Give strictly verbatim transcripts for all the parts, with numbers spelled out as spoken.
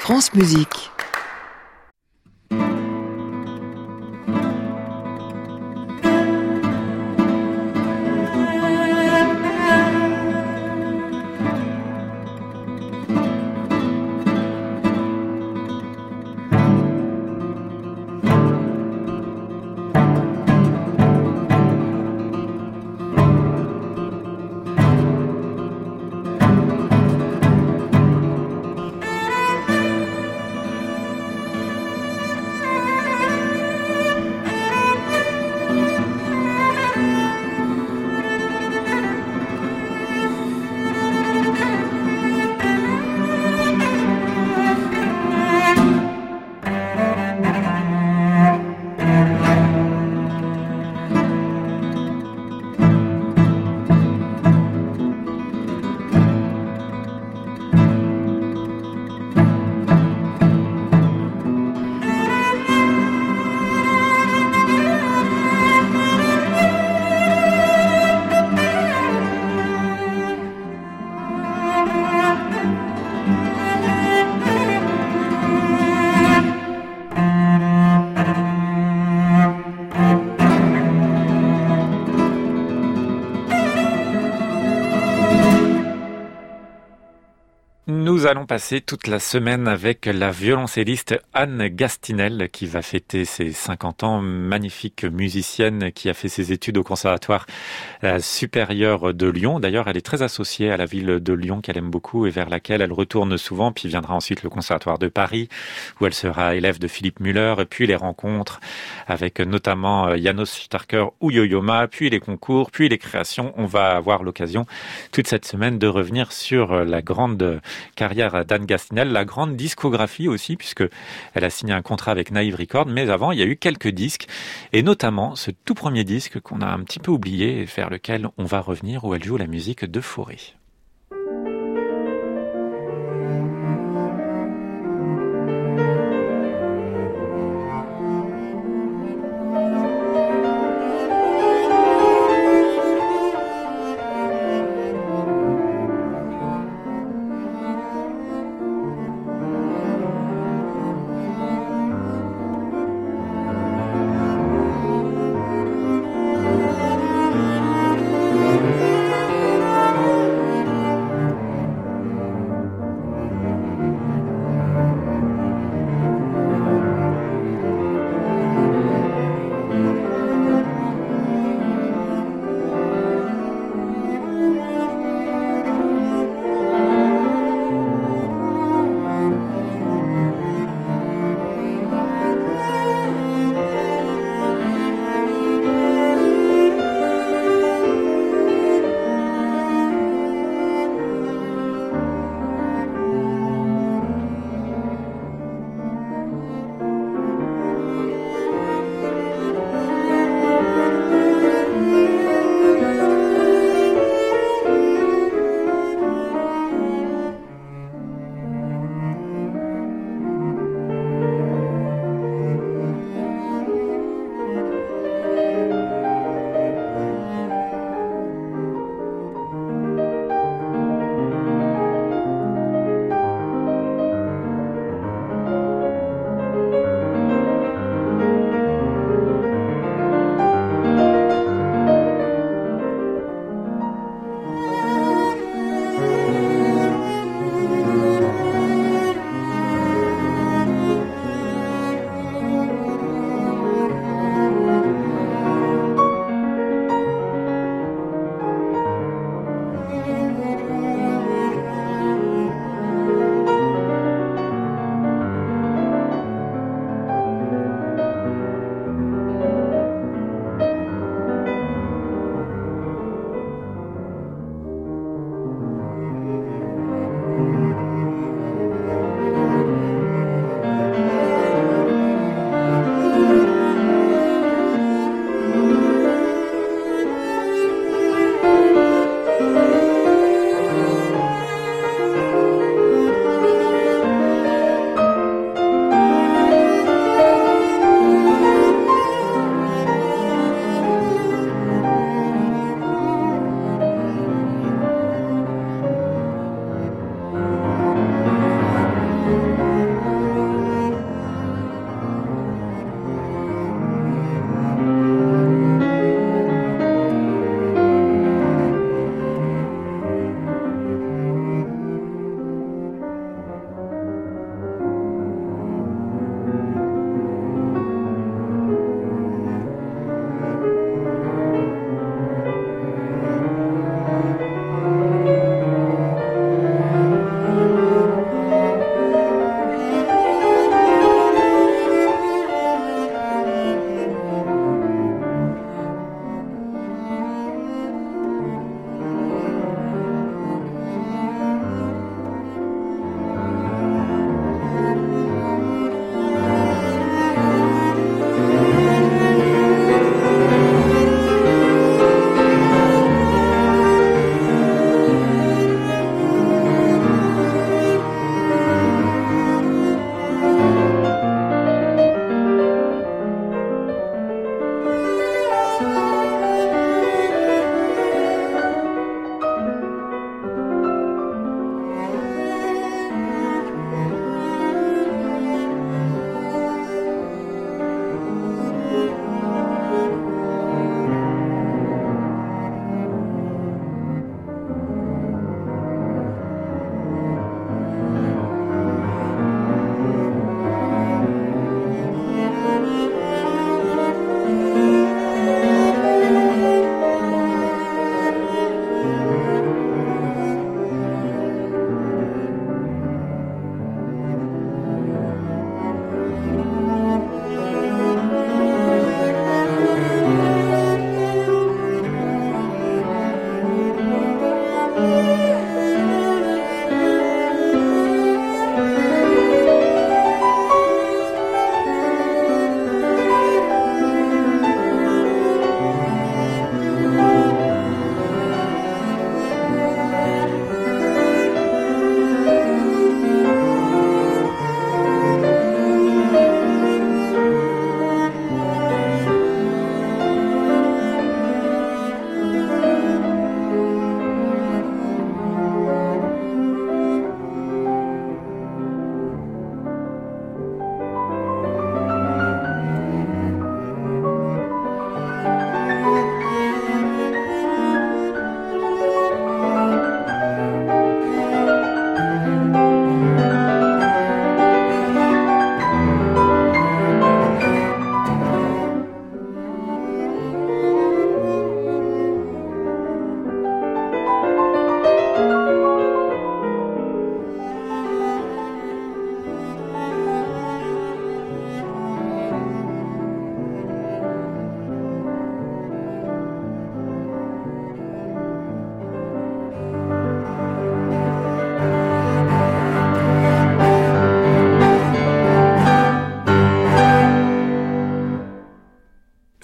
France Musique. Nous allons passer toute la semaine avec la violoncelliste Anne Gastinel qui va fêter ses cinquante ans, magnifique musicienne qui a fait ses études au Conservatoire supérieur de Lyon. D'ailleurs, elle est très associée à la ville de Lyon qu'elle aime beaucoup et vers laquelle elle retourne souvent. Puis viendra ensuite le Conservatoire de Paris où elle sera élève de Philippe Müller. Puis les rencontres avec notamment János Starker ou Yo-Yo Ma, puis les concours, puis les créations. On va avoir l'occasion toute cette semaine de revenir sur la grande carrière d'Anne Gastinel, la grande discographie aussi, puisque elle a signé un contrat avec Naïve Records, mais avant, il y a eu quelques disques, et notamment ce tout premier disque qu'on a un petit peu oublié, et vers lequel on va revenir, où elle joue la musique de Fauré. Thank you.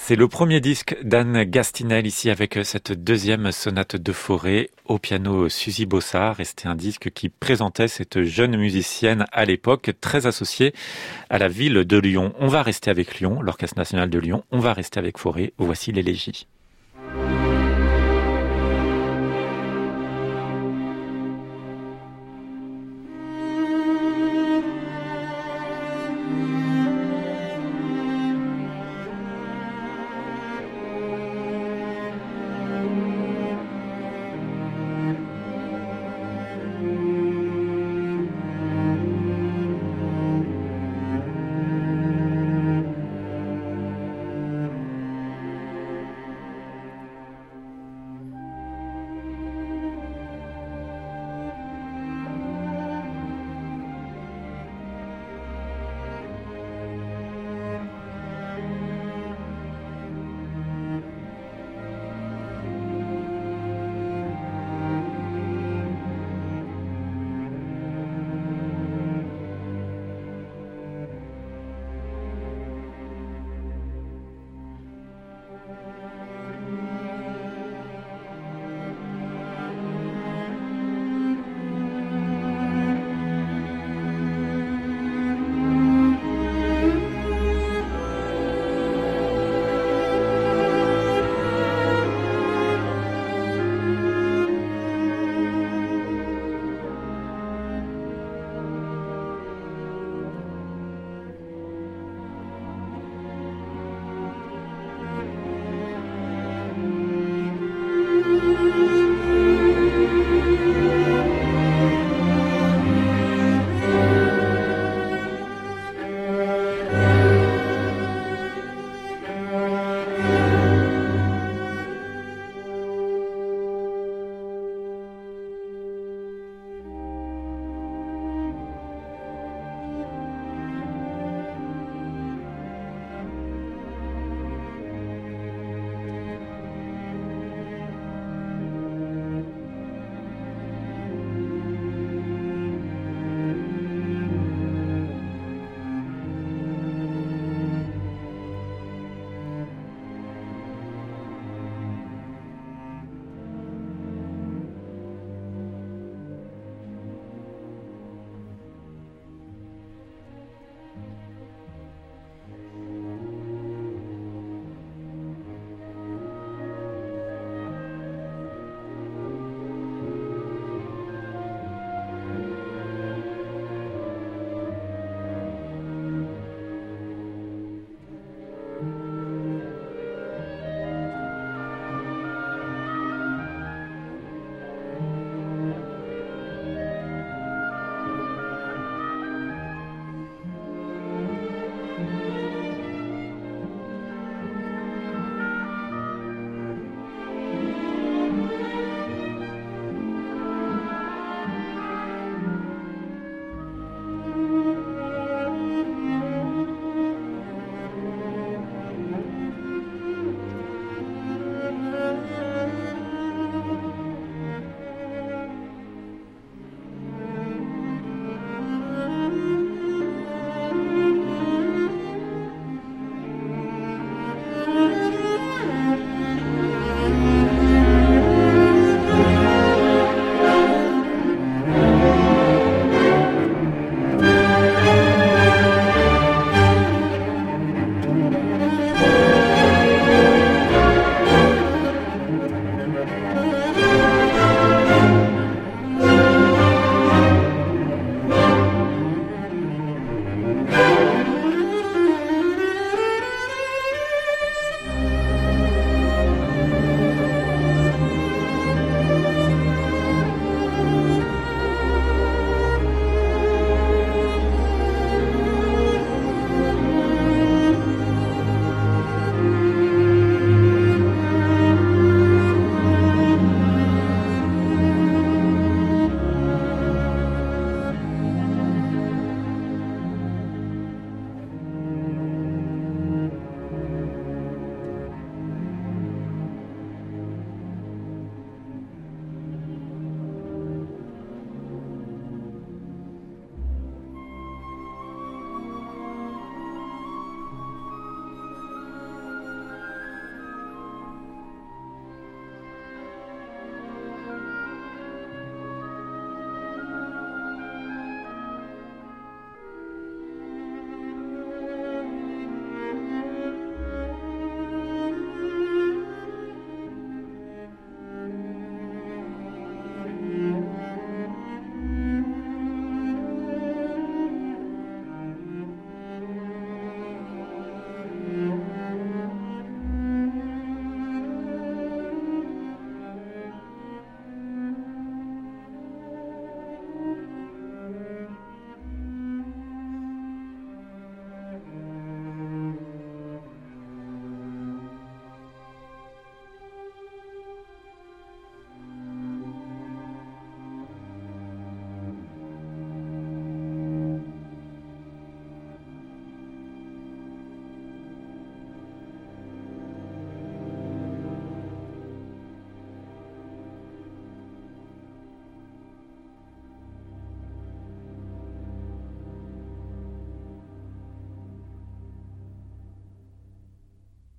C'est le premier disque d'Anne Gastinel, ici avec cette deuxième sonate de forêt au piano Suzy Bossard. Et c'était un disque qui présentait cette jeune musicienne à l'époque, très associée à la ville de Lyon. On va rester avec Lyon, l'Orchestre National de Lyon. On va rester avec Forêt. Voici l'élégie.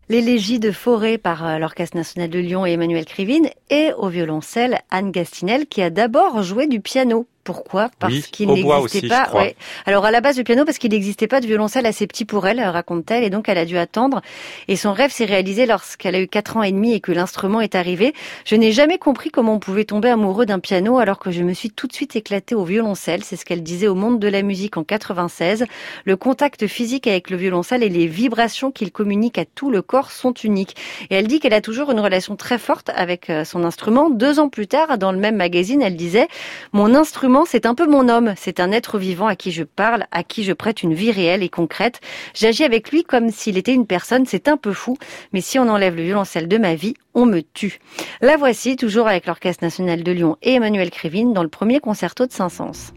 L'élégie de Fauré par euh, l'Orchestre national de Lyon et Emmanuel Krivine, et au violoncelle Anne Gastinel qui a d'abord joué du piano. Pourquoi ? Parce Oui, qu'il au bois n'existait aussi, pas. je crois. Ouais. Alors à la base du piano parce qu'il n'existait pas de violoncelle assez petit pour elle, raconte-t-elle, et donc elle a dû attendre. Et son rêve s'est réalisé lorsqu'elle a eu quatre ans et demi et que l'instrument est arrivé. Je n'ai jamais compris comment on pouvait tomber amoureux d'un piano alors que je me suis tout de suite éclatée au violoncelle. C'est ce qu'elle disait au Monde de la musique en quatre-vingt-seize. Le contact physique avec le violoncelle et les vibrations qu'il communique à tout le corps sont uniques. Et elle dit qu'elle a toujours une relation très forte avec son instrument. Deux ans plus tard, dans le même magazine, elle disait « Mon instrument, c'est un peu mon homme. C'est un être vivant à qui je parle, à qui je prête une vie réelle et concrète. J'agis avec lui comme s'il était une personne. C'est un peu fou. Mais si on enlève le violoncelle de ma vie, on me tue. » La voici, toujours avec l'Orchestre national de Lyon et Emmanuel Krivine, dans le premier concerto de Saint-Saëns.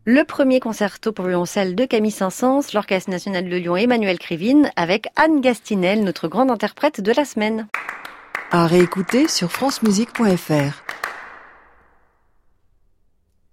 Le premier concerto pour violoncelle de Camille Saint-Saëns, l'Orchestre national de Lyon Emmanuel Krivine, avec Anne Gastinel, notre grande interprète de la semaine. À réécouter sur francemusique point f r.